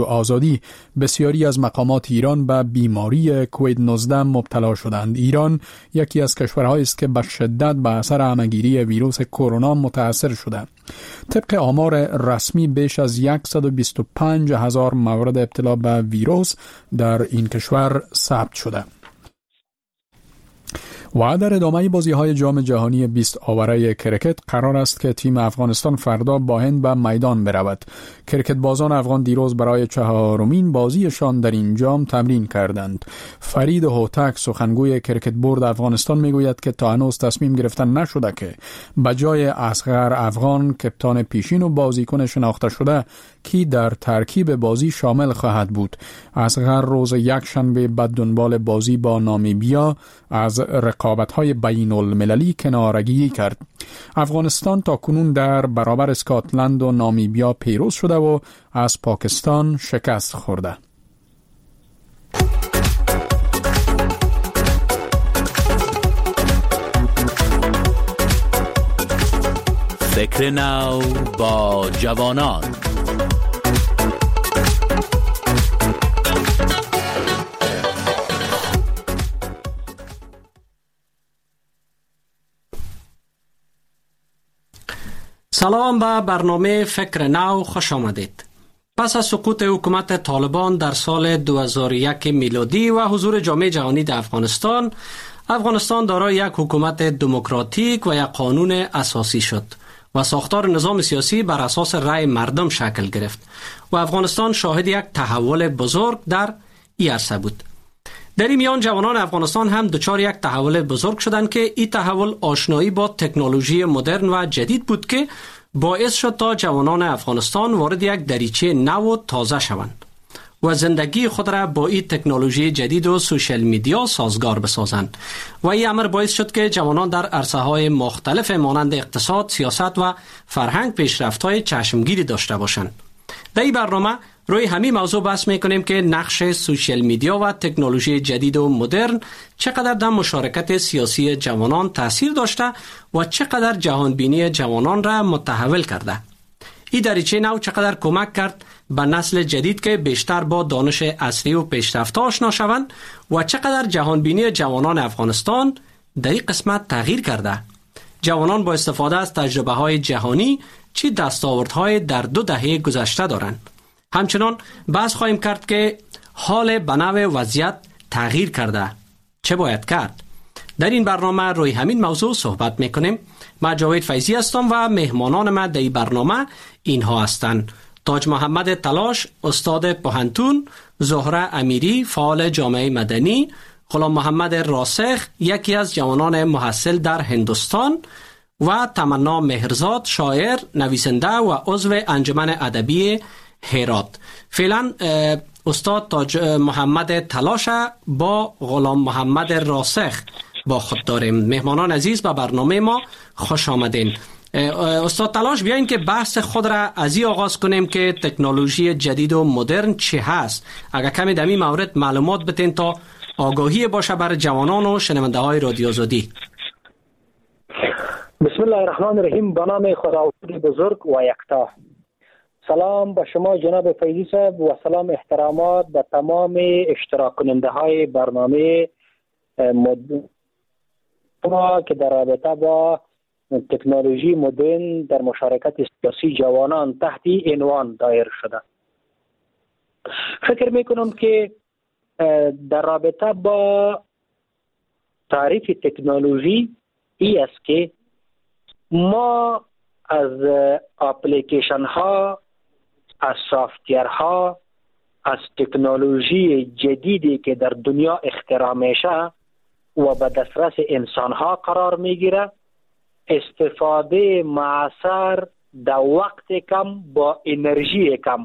آزادی بسیاری از مقامات ایران به بیماری کووید 19 مبتلا شدند. ایران یکی از کشورهایی است که به شدت به اثر همه‌گیری ویروس کرونا متاثر شده. طبق آمار رسمی بیش از 125,000 مورد ابتلا به ویروس در این کشور ثبت شده. و در ادامه بازی‌های جام جهانی 20 آوره کرکت قرار است که تیم افغانستان فردا با هند به میدان برود. کرکت بازان افغان دیروز برای 4مین بازیشان در این جام تمرین کردند. فرید هوتک سخنگوی کرکت بورد افغانستان میگوید که تا هنوز تصمیم گرفتن نشده که به جای اصغر افغان کپتان پیشین و بازیکن شناخته شده کی در ترکیب بازی شامل خواهد بود. اصغر روز یکشنبه بعد دنبال بازی با نامیبیا از رقابت‌های بین‌المللی کنارگیری کرد. افغانستان تا کنون در برابر اسکاتلند و نامیبیا پیروز شده و از پاکستان شکست خورده. فکر نو با جوانان. سلام به برنامه فکر نو، خوش آمدید. پس از سقوط حکومت طالبان در سال 2001 میلادی و حضور جامعه جهانی در افغانستان، افغانستان دارای یک حکومت دموکراتیک و یک قانون اساسی شد و ساختار نظام سیاسی بر اساس رأی مردم شکل گرفت و افغانستان شاهد یک تحول بزرگ در این عرصه بود. در این میان جوانان افغانستان هم دچار یک تحول بزرگ شدند که این تحول آشنایی با تکنولوژی مدرن و جدید بود که باعث شد تا جوانان افغانستان وارد یک دریچه نو و تازه شوند و زندگی خود را با این تکنولوژی جدید و سوشل میدیا سازگار بسازند و این امر باعث شد که جوانان در عرصه‌های مختلف مانند اقتصاد، سیاست و فرهنگ پیشرفت‌های چشمگیری داشته باشند. در این برنامه روی همین موضوع بحث میکنیم که نقش سوشل میدیا و تکنولوژی جدید و مدرن چقدر در مشارکت سیاسی جوانان تاثیر داشته و چقدر جهانبینی جوانان را متحول کرده. این دریچه نو چقدر کمک کرد به نسل جدید که بیشتر با دانش عصری و پیشرفته آشنا شوند و چقدر جهانبینی جوانان افغانستان در این قسمت تغییر کرده. جوانان با استفاده از تجربه های جهانی چه دستاوردهای در 2 دهه گذشته دارند. همچنان بحث خواهیم کرد که حال بناو وضعیت تغییر کرده، چه باید کرد؟ در این برنامه روی همین موضوع صحبت میکنیم. من جاوید فیضی هستم و مهمانان من در این برنامه اینها هستند: تاج محمد تلاش، استاد پوهنتون، زهره امیری، فعال جامعه مدنی، غلام محمد راسخ، یکی از جوانان محصل در هندوستان، و تمنا مهرزاد، شاعر، نویسنده و عضو انجمن ادبی هرات. فعلا استاد تاج محمد تلاش با غلام محمد راسخ با خود داریم. مهمانان عزیز به برنامه ما خوش آمدین. استاد تلاش، بیاین که بحث خود را از این آغاز کنیم که تکنولوژی جدید و مدرن چه هست. اگر کمی در این مورد معلومات بتین تا آگاهی باشه بر جوانان و شنونده های رادیو آزادی. بسم الله الرحمن الرحیم. به نام خداوند بزرگ و یکتا. سلام به شما جناب فیضی صاحب و سلام احترامات به تمام اشتراک کننده های برنامه ما که در رابطه با تکنولوژی مدرن در مشارکت سیاسی جوانان تحت عنوان دایر شده. فکر میکنم که در رابطه با تعریف تکنولوژی ای است که ما از اپلیکیشن ها، از سافتیر ها، از تکنولوژی جدیدی که در دنیا اختراع میشه و به دسترس انسان ها قرار میگیره استفاده معاصر در وقت کم با انرژی کم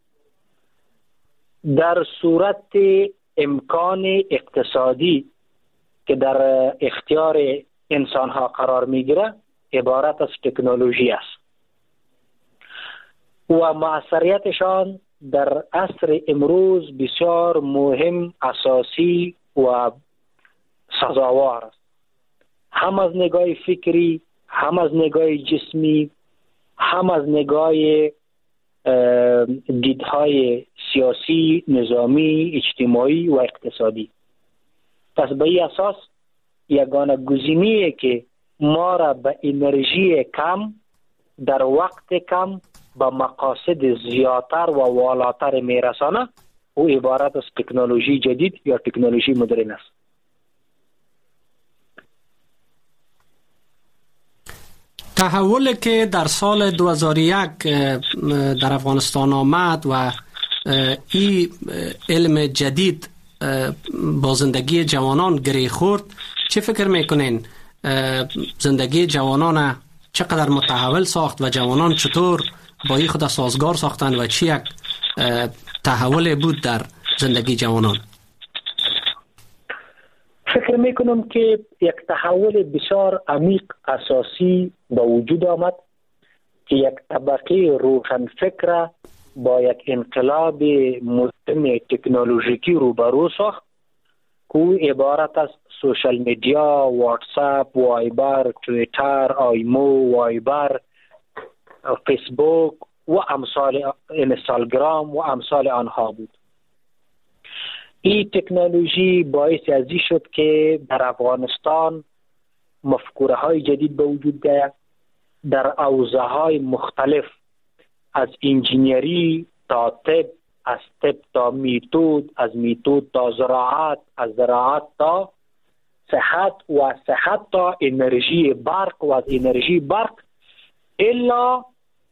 در صورت امکان اقتصادی که در اختیار انسان ها قرار میگیره عبارت از تکنولوژی است و موثریتشان در عصر امروز بسیار مهم، اساسی و سزاوار است، هم از نگاه فکری، هم از نگاه جسمی، هم از نگاه دیدهای سیاسی، نظامی، اجتماعی و اقتصادی. پس به این اساس یگانه گزینه‌ای که ما را به انرژی کم در وقت کم به مقاصد زیادتر و والاتر میرسانه او عبارت از تکنولوژی جدید یا تکنولوژی مدرن است. تحولی که در سال 2001 در افغانستان آمد و این علم جدید با زندگی جوانان گره خورد، چه فکر میکنین زندگی جوانان چقدر متحول ساخت و جوانان چطور با این خود سازگار ساختن و چی یک تحول بود در زندگی جوانان؟ فکر میکنم که یک تحول بسیار عمیق اساسی به وجود آمد که یک طبقه روشنفکر با یک انقلاب مدرن تکنولوژیکی روبرو ساخت که او عبارت از سوشل میدیا، واتساپ، وایبر، تویتر، آیمو، وایبر، فیسبوک و امثال اینستاگرام و امثال آنها بود. این تکنولوژی باعث ازی شد که در افغانستان مفکوره های جدید به وجود بیاید، در حوزه های مختلف از انجینیری تا طب، از طب تا میتود، از میتود تا زراعت، از زراعت تا صحت و از صحت تا انرژی برق و از انرژی برق الا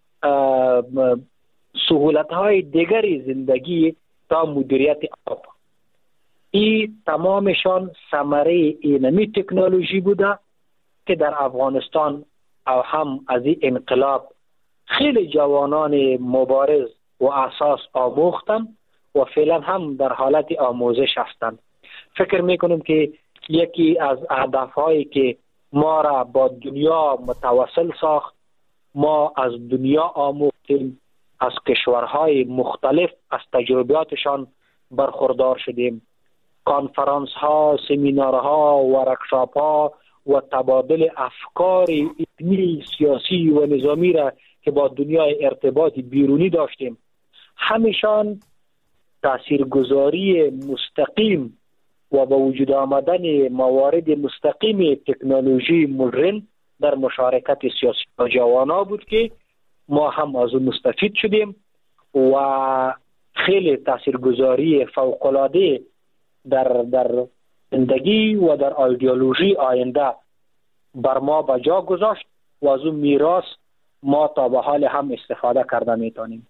سهولت های دیگری زندگی تا مدیریت آب. این تمامشان ثمره اینمی تکنولوژی بوده که در افغانستان او هم از این انقلاب خیلی جوانان مبارز و اساس آموختن و فعلا هم در حالت آموزش هستند. فکر میکنم که یکی از اهدافهایی که ما را با دنیا متواصل ساخت، ما از دنیا آموختیم، از کشورهای مختلف از تجربیاتشان برخوردار شدیم. کانفرانس ها، سمینار ها، ورکشاپ ها و تبادل افکار علمی، سیاسی و نظامی را که با دنیای ارتباطی بیرونی داشتیم، همیشان تاثیرگذاری مستقیم و با وجود آمدن موارد مستقیم تکنولوژی مدرن در مشارکت سیاسی و جوانا بود که ما هم از اون مستفید شدیم و خیلی تاثیرگذاری فوق‌العاده در زندگی و در ایدئولوژی آینده بر ما به جا گذاشت و از اون میراث ما تا به حال هم استفاده کرده میتونیم.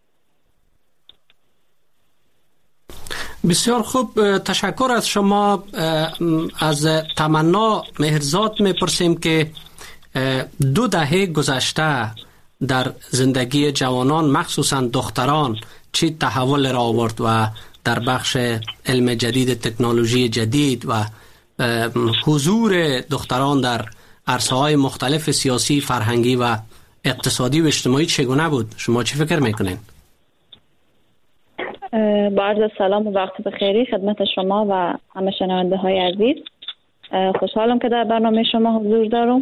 بسیار خوب، تشکر از شما. از تمنا مهرزاد میپرسیم که 2 دهه گذشته در زندگی جوانان مخصوصا دختران چی تحول را آورد و در بخش علم جدید، تکنولوژی جدید و حضور دختران در عرصه‌های مختلف سیاسی، فرهنگی و اقتصادی و اجتماعی چگونه بود؟ شما چی فکر میکنین؟ با عرض سلام و وقت بخیری خدمت شما و همه شنونده های عزیز. خوشحالم که در برنامه شما حضور دارم.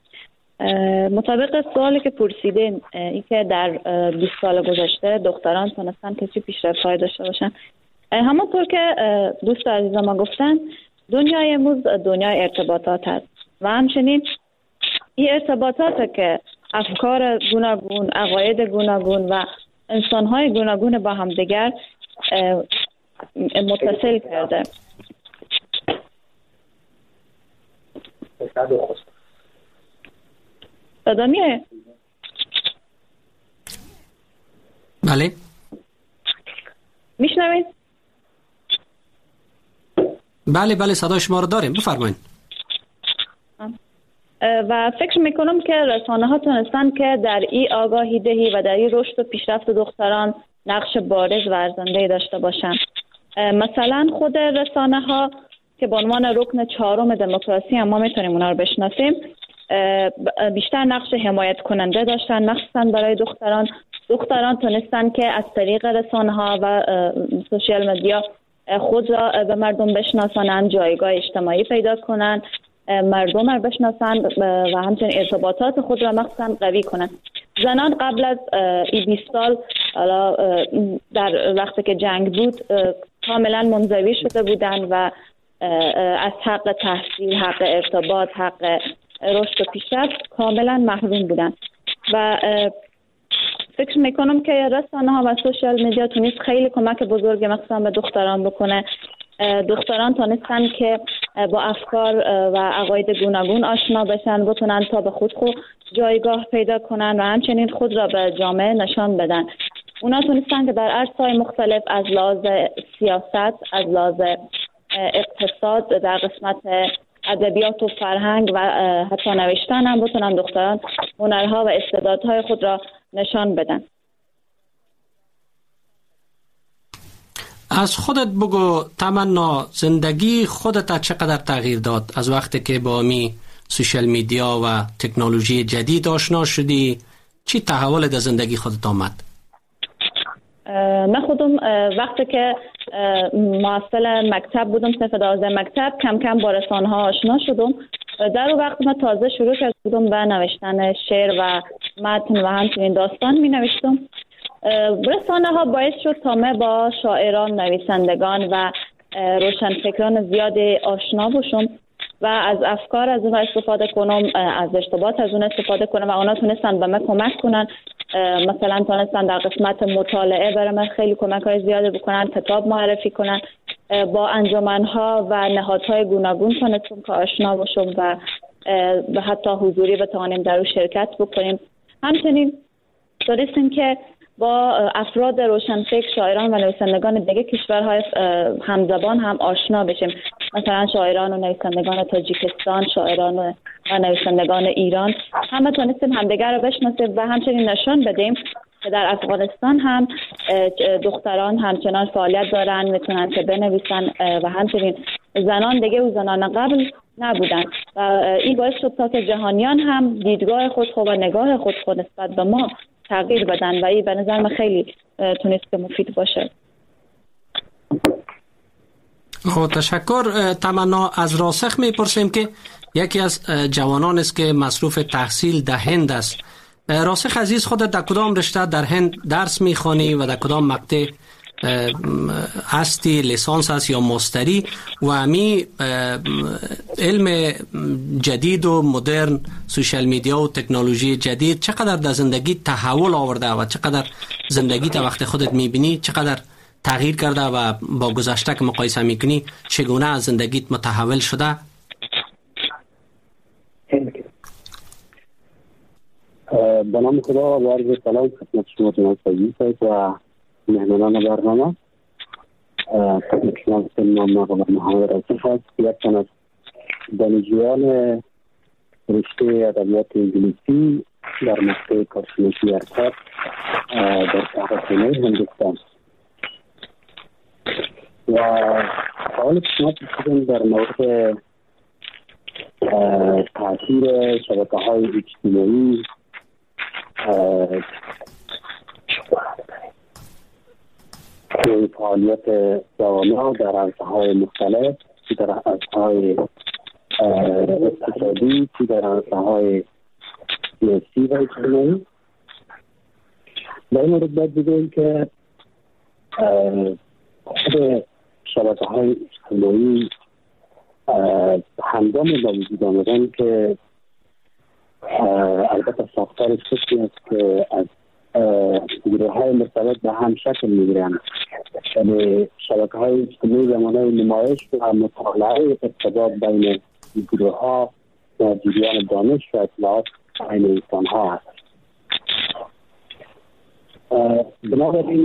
مطابق سوالی که پرسیدین، این که در 20 سال گذشته دختران تونستن که چی پیشرفت‌هایی داشته باشن، همونطور که دوست عزیز ما گفتن، دنیای امروز دنیای ارتباطات هست و همچنین این ارتباطات که افکار گوناگون، عقاید گوناگون و انسان‌های گوناگون با هم دیگر متصل کرده. صدا میاد؟ بله. میشنوید؟ بله صدای شما رو داریم، بفرمایید. و فکر میکنم که رسانه ها تونستن که در این آگاهی دهی و در این رشد و پیشرفت دختران نقش بارز و ارزنده داشته باشن. مثلا خود رسانه ها که به عنوان رکن 4 دموکراسی هم ما میتونیم اونا رو بشناسیم، بیشتر نقش حمایت کننده داشتن، مخصوصا برای دختران تونستن که از طریق رسانه ها و سوشیال مدیا خود را به مردم بشناسانن، جایگاه اجتماعی پیدا کنن، مردم را بشناسن و همچنین ارتباطات خود را مخصوصا قوی کنن. زنان قبل از این 20 سال در وقتی که جنگ بود کاملا منزوی شده بودند و از حق تحصیل، حق ارتباط، حق رشد و پیشرفت کاملا محروم بودند و فکر میکنم که رسانه ها و سوشال میدیا تونست خیلی کمک بزرگی مخصوصا به دختران بکنه. دختران تونستن که با افکار و عقاید گوناگون آشنا بشن، بتونن تا به خود جایگاه پیدا کنن و همچنین خود را به جامعه نشان بدن. اونا تونستن که در عرصه‌های مختلف از لحاظ سیاست، از لحاظ اقتصاد، در قسمت ادبیات و فرهنگ و حتی نوشتن هم بتونن دختران هنرها و استعدادهای خود را نشان بدن. از خودت بگو تمنا، زندگی خودت چقدر تغییر داد از وقتی که با می سوشال میدیا و تکنولوژی جدید آشنا شدی؟ چی تحول در زندگی خودت آمد؟ من خودم وقتی که محصل مکتب بودم، صف 12 مکتب، کم کم با رسانه ها آشنا شدم. در اون وقت من تازه شروع کرده بودم به نوشتن شعر و متن و همچنین داستان می نوشتم. رسانه ها باعث شد تا من با شاعران، نویسندگان و روشنفکران زیاد آشنا باشم و از افکار از اونها استفاده کنم، از اشتباهات از اونها استفاده کنم و اونا تونستن به من کمک کنن. مثلا تونستن در قسمت مطالعه برای من خیلی کمک های زیاده بکنن، کتاب معرفی کنن. با انجمنها و نهادهای گوناگون تونستم که آشنا باشم و حتی حضوری بتوانیم در اون شرکت بکنیم. همچنین تونستیم که با افراد روشنفکر، شاعران و نویسندگان دیگه کشورهای همزبان هم آشنا بشیم. مثلا شاعران و نویسندگان تاجیکستان، شاعران و نویسندگان ایران، همه تونستیم همدیگر رو بشناسیم و همچنین نشان بدیم که در افغانستان هم دختران همچنان فعالیت دارن، میتونن که بنویسن و همچنین زنان دیگه و زنان قبل نبودن و این باعث شد تا که جهانیان هم دیدگاه خود و نگاه خود نسبت به ما تغییر بدن و این به نظر من خیلی تونست که مفید باشه. تشکر تمنا. از راسخ میپرسیم که یکی از جوانان است که مصروف تحصیل در هند است. راسخ عزیز، خودت در کدام رشته در هند درس میخوانی و در کدام مقطع هستی؟ لیسانس است یا ماستری؟ و همی علم جدید و مدرن، سوشال میدیا و تکنولوژی جدید چقدر در زندگی تحول آورده و چقدر زندگی تا وقت خودت میبینی چقدر تغییر کرده و با گذشته که مقایسه میکنی چگونه از زندگیت متحول شده؟ به نام خدا و عرض سلام خدمت شما جناب سعید و مهمانان برنامه. خدمت شما نام محمد راسخ است، یک تن از دانشجویان رشته ادبیات انگلیسی در مقطع کارشناسی ارشد در شهرستان هندوستان. و سوال شما پرسیدم در مورد تاثیر شبکه‌های اجتماعی فعالیت جوانان در عرصه‌های مختلف، چی در عرصه‌های اقتصادی، چی در عرصه‌های سیاسی و اجتماعی. در این مورد باید بگوییم که خود شبکه‌های اجتماعی هنگام با وجود آمدن که البته ساختارش کسی است که از گروه‌های مرتبط به هم شکل می‌گیرند. یعنی شبکه‌های اجتماعی زمانه نمایش و مطالعه ارتباط بین گروه‌ها و جریان دانش و اطلاعات بین انسان‌ها است. بنابراین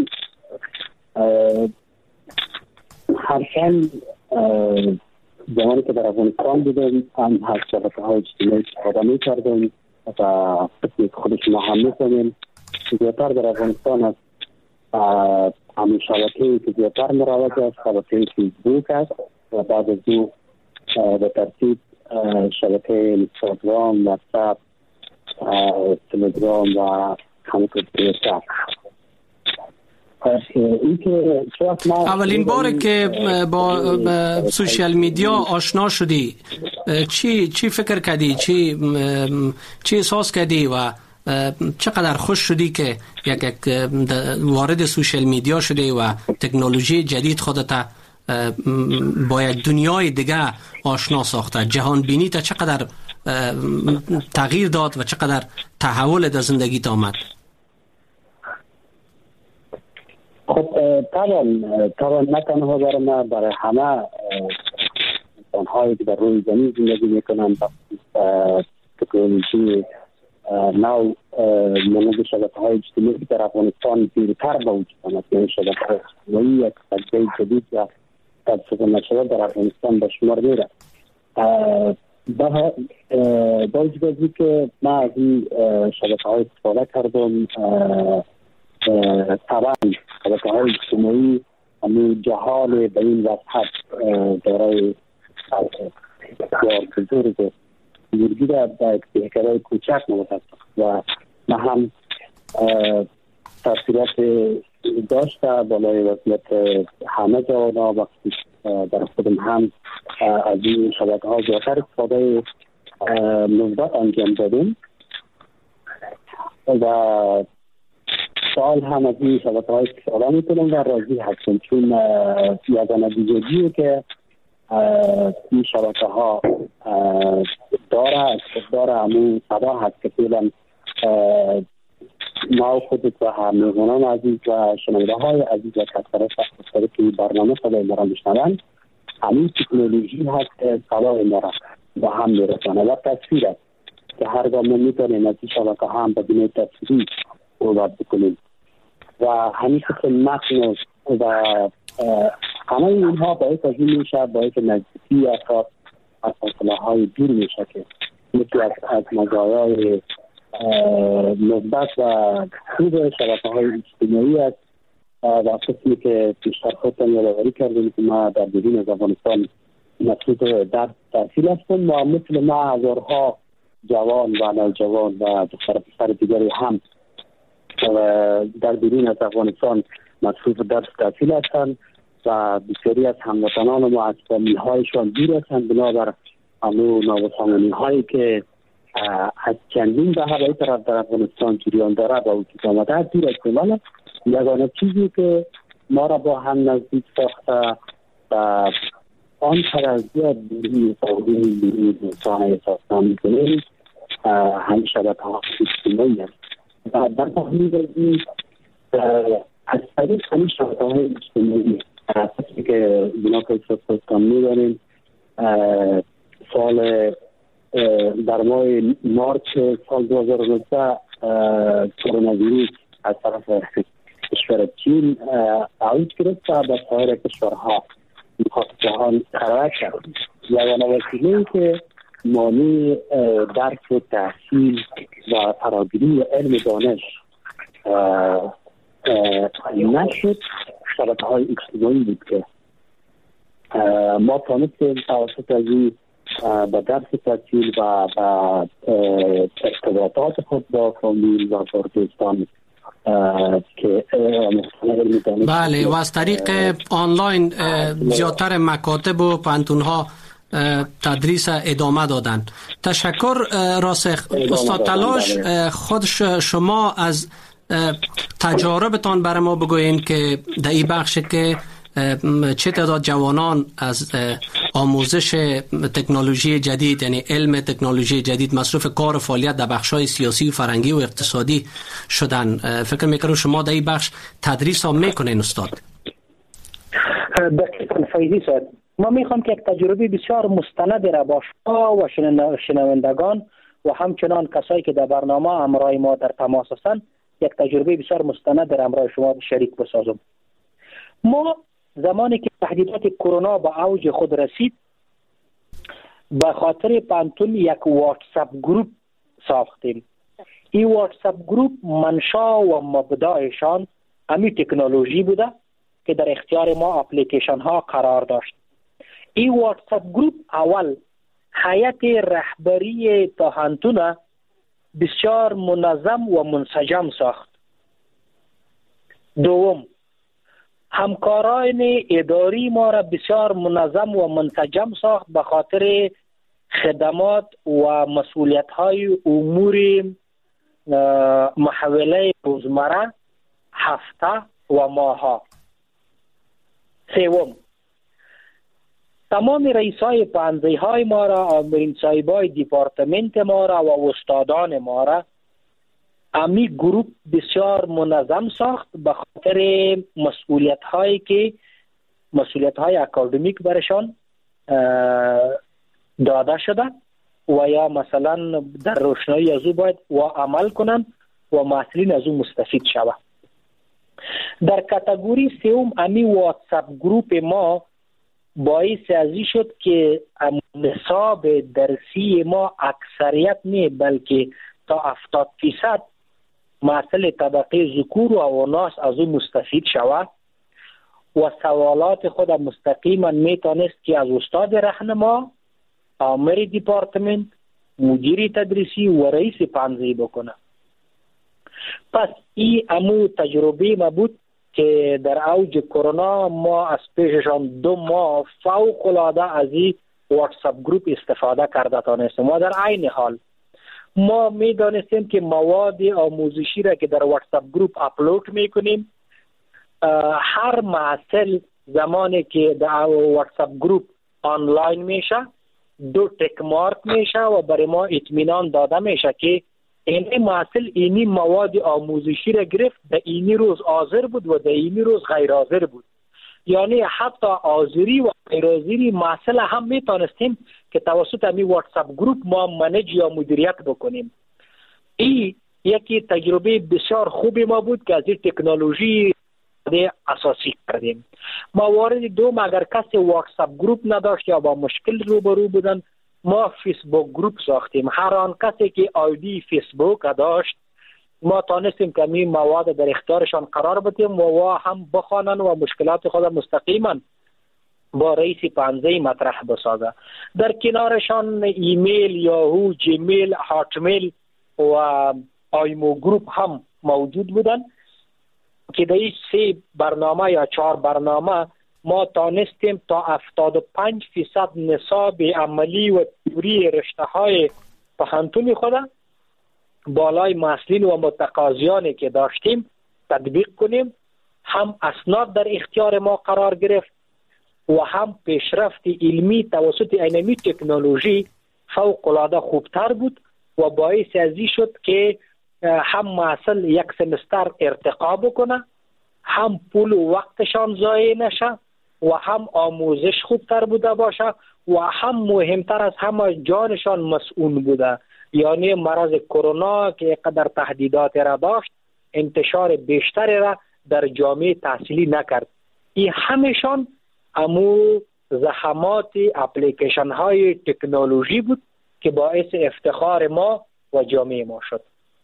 هرچند زمانی که در افغانستان بودیم هم از شبکه‌های اجتماعی استفاده می‌کردیم و قسمی که خود شما هم می‌کنیم، زیادتر در افغانستان است همین شبکه‌ای که زیادتر مروج است شبکه فیسبوک است و بعد از او به ترتیب شبکه اینستاگرام، واتساپ، تلگرام و همینطور توییتر. اولین باره که با سوشال میدیا آشنا شدی چی فکر کردی؟ چی احساس کردی و چقدر خوش شدی که یک وارد سوشل میدیا شده و تکنولوژی جدید خودت با یک دنیای دیگه آشنا ساخته؟ جهان بینی تا چقدر تغییر داد و چقدر تحول در زندگیت آمد؟ خب طبعا نه تنها برای ما، برای همه انسان‌هایی که در روی زمین زندگی میکنن تکنولوژی نو مانند شبکه‌های اجتماعی در افغانستان دیرتر به وجود آمد. یعنی شبکه‌های اجتماعی یک پدیده جدید و توسط نشده در افغانستان به شمار میره. با وجود از که من از این شبکه‌های استفاده کردم، طبعا شبکه‌های اجتماعی همین جهال به این وضعیت دارای بزرگ بزرگی در دهکده کوچک موجود و نه هم تاثیرات داشته بالای وضعیت همه جوانا. وقتی در خودم هم از این شبکه ها زیادتر استفاده مثبت انجام دادیم و سال هم از این شبکه های استفاده میکنم و راضی هستم، چون یک نتیجه‌گیریه که این شبکه ها داره همون صدا هست که فعلا ما خودت و همراهان عزیز و شنونده های عزیز و کسایی که برنامه صدای ما را میشنوند، همین تکنولوژی هست که صدای ما را با هم میرسانه و تصویر است که هر گاه ما میتونیم از این شبکه ها هم بدون تصویری صحبت بکنیم و همین که متن و همه اینها باعث از این میشه، باعث نزدیکی افراد از فاصله های دور میشه که یکی از مزایای مثبت و خوب شبکه های اجتماعی است. و قسمی که پیشتر خودتان یادآوری کردیم که ما در بیرون از افغانستان مطلوب در تحصیل هستیم و مثل ما هزارها جوان و نوجوان و دختر پسر دیگری هم در بیرون از افغانستان مطلوب در تحصیل هستند و بسیاری از هموطنان ما از فامیل هایشان دور هستند بنابر همون نابسامانی هایی که از چندین دهه به طرف در افغانستان جریان داره با وجود آمده. دور از کمال یگانه چیزی که ما را با هم نزدیک ساخته و آنقدر زیاد بیرون انسان احساس نمی‌کنیم همین شبکه‌های اجتماعی است و در تحلیل این از طریق همین شبکه‌های اجتماعی اساسی که بنا که خودتان می‌دانیم سال در ماه مارچ سال 2019 کرونا ویروس از طرف کشور چین اوج گرفت و به سایر کشورها میخواست جهان ترک کرد. یگانه وسیله‌ای که مانع درک و تحصیل و فراگیری علم دانش نشد شبکه‌های اجتماعی بود که ما تانستیم توسط از این به درس تحصیل و ارتباطات خود با فامیل و دوستان که بله و از طریق آنلاین زیادتر مکاتب و پانتون‌ها تدریس ادامه دادن. تشکر راسخ. استاد تلاش خود شما از تجاربتان برای ما بگوین که در این بخش که چه تعداد جوانان از آموزش تکنولوژی جدید یعنی علم تکنولوژی جدید مصروف کار و فعالیت در بخش‌های سیاسی و فرهنگی و اقتصادی شدن. فکر می‌کنم شما در این بخش تدریس هم میکنین استاد. دقیقاً فیضی صاحب، ما میخوام که یک تجربه بسیار مستند را با شما و شنوندگان و همچنان کسایی که در برنامه همراه ما در تماس هستند یک تجربه بسیار مستند در همراه شما شریک بسازم. ما زمانی که تهدیدات کرونا به اوج خود رسید به خاطر پانتون یک واتساپ گروپ ساختیم. این واتساپ گروپ منشا و مبدأشان همین تکنولوژی بوده که در اختیار ما اپلیکیشن ها قرار داشت. این واتساپ گروپ اول هیئت رهبری پانتون بسیار منظم و منسجم ساخت. دوم، همکاران اداری ما را بسیار منظم و منسجم ساخت به خاطر خدمات و مسئولیت های امور محوله روزمره، هفته و ماها. سوم، تمام رئیسای پانزه های ما را، آمرین صاحبای دیپارتمنت ما را و استادان ما را امی گروپ بسیار منظم ساخت به خاطر مسئولیت های اکادمیک برشان داده شده و یا مثلا در روشنایی از او باید و عمل کنند و محصلین از او مستفید شود. در کاتگوری سوم امی واتساپ گروپ ما باعث ازی شد که نصاب درسی ما اکثریت نه بلکه تا 70% محصل طبقه ذکور و اناث از او مستفید شود و سوالات خود مستقیما میتونست که از استاد رهنما، آمر دیپارتمنت، مدیر تدریسی و رئیس پانزه بکنه. پس این امو تجربه ما بود که در اوج کرونا ما از پیششان 2 ماه فوق العاده از این واتساپ گروپ استفاده کرده تانستیم. ما در عین حال ما می دانستیم که مواد آموزشی را که در واتساپ گروپ اپلود میکنیم، هر محصل زمانی که در واتساپ گروپ آنلاین میشه 2 تک مارک میشه و برای ما اطمینان داده میشه که این محصل اینی مواد آموزشی را گرفت، در اینی روز حاضر بود و در اینی روز غیر حاضر بود. یعنی حتی حاضری و غیر حاضری محصل هم میتونستیم که توسط امی واتساپ گروپ ما منیج یا مدیریت بکنیم. این یکی تجربه بسیار خوبی ما بود که از این تکنولوژی اساسی کردیم. موارد دوم، اگر کسی واتساپ گروپ نداشت یا با مشکل روبرو بودن، ما فیسبوک گروپ ساختیم. هر آن کسی که آیدی فیسبوک داشت ما تانستیم که می مواد در اختیارشان قرار بدیم و هم بخوانن و مشکلات خود مستقیما با رئیس پانزه مطرح بسازه. در کنارشان ایمیل، یاهو، جیمیل، هاتمیل و آیمو گروپ هم موجود بودن که در این 3 برنامه یا 4 برنامه ما تانستیم تا 75% نصاب عملی و تئوری رشته های پوهنتون خود بالای محصلین و متقاضیانی که داشتیم تطبیق کنیم. هم اسناد در اختیار ما قرار گرفت و هم پیشرفت علمی توسط اینمی تکنولوژی فوق العاده خوبتر بود و باعث ازی شد که هم محصل یک سمستر ارتقا بکنه، هم پول و وقتشان ضایع نشه و هم آموزش خوبتر بوده باشه و هم مهمتر از همه جانشان مسئول بوده. یعنی مرض کرونا که قدر تهدیدات را داشت انتشار بیشتری را در جامعه تحصیلی نکرد. این همشان امو زحمات اپلیکیشن های تکنولوژی بود که باعث افتخار ما و جامعه ما شد.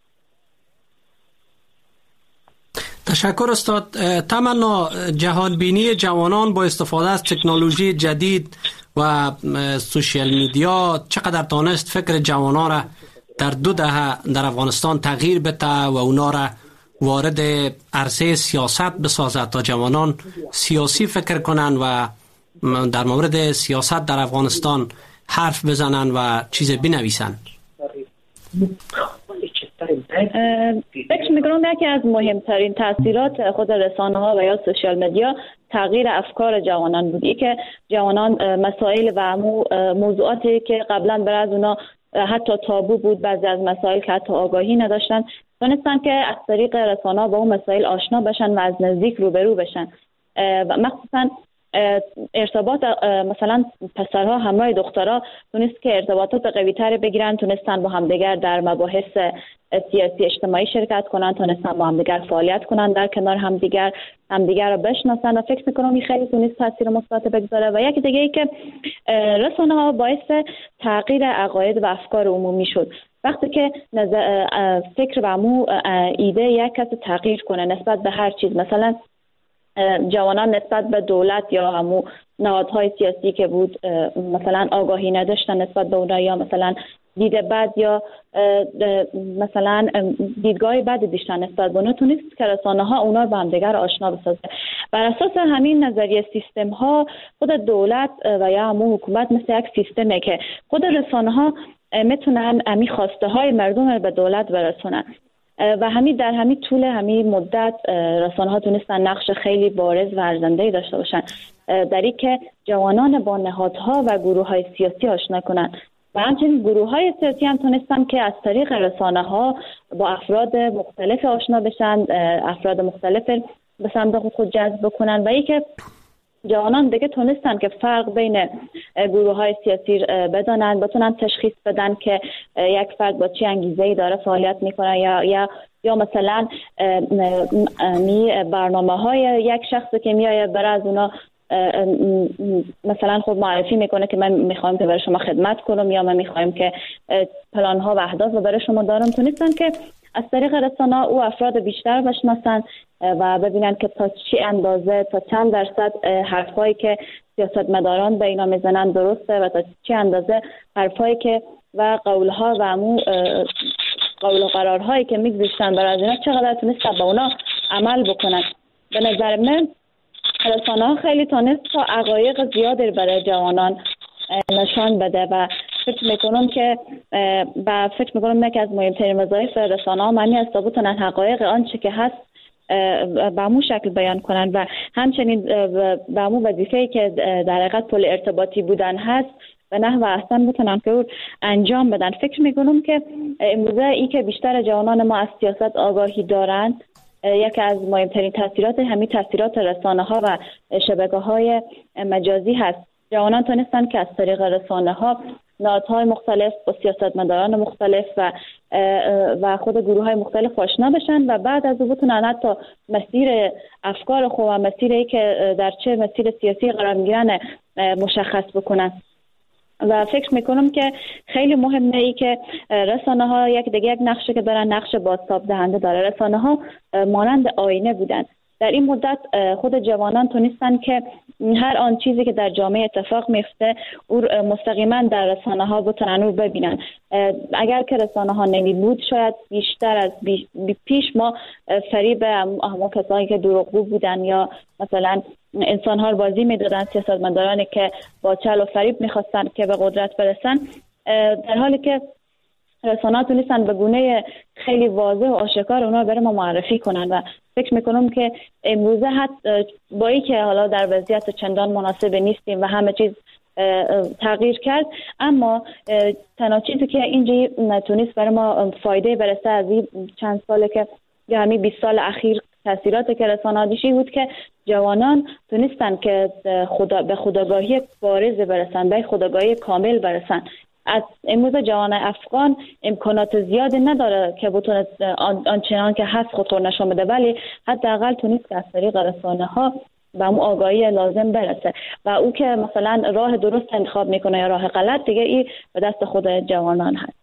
تشکر استاد. تمنا جهانبینی جوانان با استفاده از تکنولوژی جدید و سوشیل میدیا چقدر تانست فکر جوانان را در 2 دهه در افغانستان تغییر بده و اونا را وارد عرصه سیاست بسازد تا جوانان سیاسی فکر کنن و در مورد سیاست در افغانستان حرف بزنن و چیز بنویسن. فکر میکنم یکی از مهمترین تاثیرات خود رسانه ها و یا سوشیال مدیا تغییر افکار جوانان بودی که جوانان مسائل و موضوعاتی که قبلا برای از اونا حتی تابو بود، بعضی از مسائل که حتی آگاهی نداشتن، تونستن که از طریق رسانه ها با اون مسائل آشنا بشن و از نزدیک روبرو بشن. و مخصوصا ارتباط مثلا پسرها همراه دخترها تونست که ارتباطات قوی تر بگیرن، تونستن با همدیگر در مباحث سیاسی اجتماعی شرکت کنن، تونستن با همدیگر فعالیت کنن، در کنار همدیگر رو بشناسن و فکر میکنم این خیلی تونست تاثیر مثبت بگذاره. و یکی دیگه ای که رسانه ها باعث تغییر عقاید و افکار عمومی شد. وقتی که فکر و ایده یک کس تغییر کنه نسبت به هر چیز، مثلا جوانان نسبت به دولت یا همو نهادهای سیاسی که بود مثلا آگاهی نداشتن نسبت به اونها، یا مثلا دید بد یا مثلا دیدگاه بد داشتن نسبت به اونها، تونست که رسانه ها اونا رو با همدیگر آشنا بسازه. بر اساس همین نظریه سیستم ها خود دولت و یا همو حکومت مثل یک سیستمه که خود رسانه ها میتونن امی خواسته های مردم رو به دولت برسونن. و همین در همین طول همین مدت رسانه‌ها تونستن نقش خیلی بارز و ارزنده‌ای داشته باشن در این که جوانان با نهادها و گروه‌های سیاسی آشنا کنن و همچنین گروه‌های سیاسی هم تونستن که از طریق رسانه‌ها با افراد مختلف آشنا بشن، افراد مختلف به سمت خود جذب کنن و اینکه جوانان دیگه تونستن که فرق بین گروه‌های سیاسی بدانن، بتونن تشخیص بدن که یک فرد با چه انگیزه‌ای داره فعالیت میکنه یا مثلا برنامه‌های یک شخص که میایه برای از اونا مثلا خود معرفی میکنه که من میخوایم که برای شما خدمت کنم یا من میخوایم که پلان ها و اهداف رو برای شما دارم، تونستن که از طریق رسانه او افراد بیشتر بشناسن و ببینن که تا چه اندازه، تا چند درصد حرفایی که سیاستمداران به اینا میزنن درسته و تا چه اندازه حرفایی که و قولها و قول و قرارهایی که میگذاشتن برای اینا چقدر تونستن با اونا عمل بکنن. به نظر من رسانه ها خیلی تونست تا حقایق زیادی برای جوانان نشان بده و فکر میکنم که یکی از مهمترین وظایف رسانه ها معنی است تا بتونن حقایق آنچه که هست به همون شکل بیان کنن و همچنین به همون وظیفه‌ای که در حقیقت پل ارتباطی بودن هست و نحو احسن بتونن که اون انجام بدن. فکر میکنم که امروزه ای که بیشتر جوانان ما از سیاست آگاهی دارن، یکی از مهمترین تاثیرات همین تاثیرات رسانه ها و شبکه های مجازی هست. جوانان تونستن که از طریق رسانه ها نهادهای مختلف با سیاستمداران مختلف و خود گروه های مختلف آشنا بشن و بعد از او بتونن حتی مسیر افکار خود و مسیری که در چه مسیر سیاسی قرار میگیرن مشخص بکنن. و فکر میکنم که خیلی مهمه ای که رسانه ها یک نقشه که دارن، نقش بازتاب دهنده داره. رسانه ها مانند آینه بودن. در این مدت خود جوانان تونستن که هر آن چیزی که در جامعه اتفاق میفته او مستقیما در رسانه ها بتونن رو ببینن. اگر که رسانه ها نمی بود شاید بیشتر از پیش ما فریب همون کسانی که دروغگو بودن یا مثلا انسان ها رو بازی میدادن، سیاستمدارانی که با چل و فریب میخواستن که به قدرت برسن، در حالی که رسانه ها تونستن به گونه خیلی واضح و آشکار اونا برای ما معرفی کنن و فکر میکنم که امروزه حتی با این که حالا در وضعیت چندان مناسب نیستیم و همه چیز تغییر کرد، اما تنها چیزی که اینجا نتونست برای ما فایده برسه از این چند ساله که همین 20 سال اخیر تاثیرات که رسانه ها دیشی بود که جوانان تونستن که به خودآگاهی بارز برسن، به خودآگاهی کامل برسن. از امروز جوان افغان امکانات زیادی نداره که بتونه آنچنان که هست خودخور نشون بده، ولی حداقل تونست که از طریق رسانه ها به اون آگاهی لازم برسه و او که مثلا راه درست انتخاب میکنه یا راه غلط دیگه این به دست خود جوانان هست.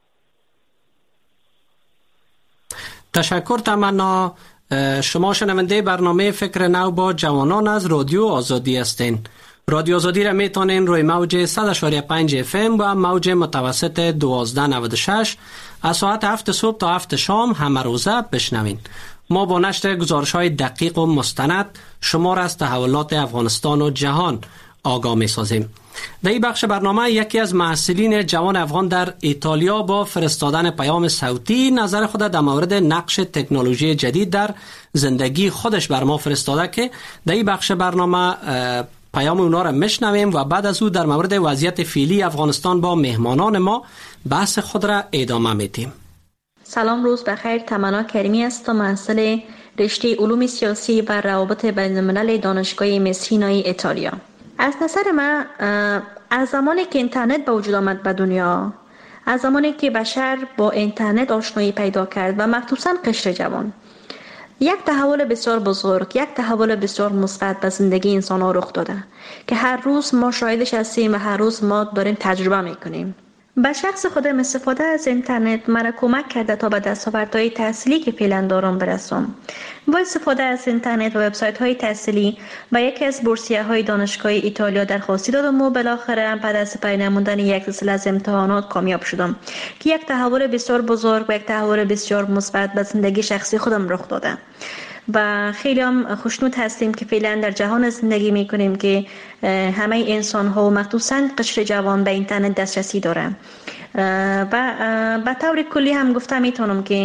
تشکر تمنا. شما شنونده برنامه فکر نو با جوانان از رادیو آزادی هستین. رادیو آزادی را میتونین روی موج 100.5 FM و موج متوسط 1296 از ساعت 7 صبح تا 7 شام همه روزه بشنوین. ما با نشر گزارش‌های دقیق و مستند شما را از تحولات افغانستان و جهان آگاه می‌سازیم. در این بخش برنامه یکی از محصلین جوان افغان در ایتالیا با فرستادن پیام صوتی نظر خود در مورد نقش تکنولوژی جدید در زندگی خودش بر ما فرستاده که در این بخش برنامه پیام اونا را میشنویم و بعد از او در مورد وضعیت فعلی افغانستان با مهمانان ما بحث خود را ادامه میدیم. سلام، روز بخیر. تمنا کریمی هستم، محصل رشته علوم سیاسی و روابط بین الملل دانشگاه مسینای ایتالیا. از نظر من از زمانی که اینترنت به وجود آمد به دنیا، از زمانی که بشر با اینترنت آشنایی پیدا کرد و مخصوصا قشر جوان، یک تحول بسیار بزرگ، یک تحول بسیار مثبت به زندگی انسان ها رخ داده که هر روز ما شاهدش هستیم و هر روز ما داریم تجربه میکنیم. به شخص خودم استفاده از اینترنت مرا کمک کرده تا به دستاوردهای تحصیلی که فعلا دارم برسم. با استفاده از اینترنت و وبسایت‌های تحصیلی و یکی از بورسیه‌های دانشگاه ایتالیا درخواستی دادم و بالاخره بعد از سپری نموندن یک سلسله از امتحانات کامیاب شدم که یک تحول بسیار بزرگ و یک تحول بسیار مثبت به زندگی شخصی خودم رخ داده و خیلی هم خوشنود هستیم که فعلا در جهان زندگی میکنیم که همه انسان ها و مخصوصا قشر جوان به اینترنت دسترسی داره و به طور کلی هم گفته میتونم که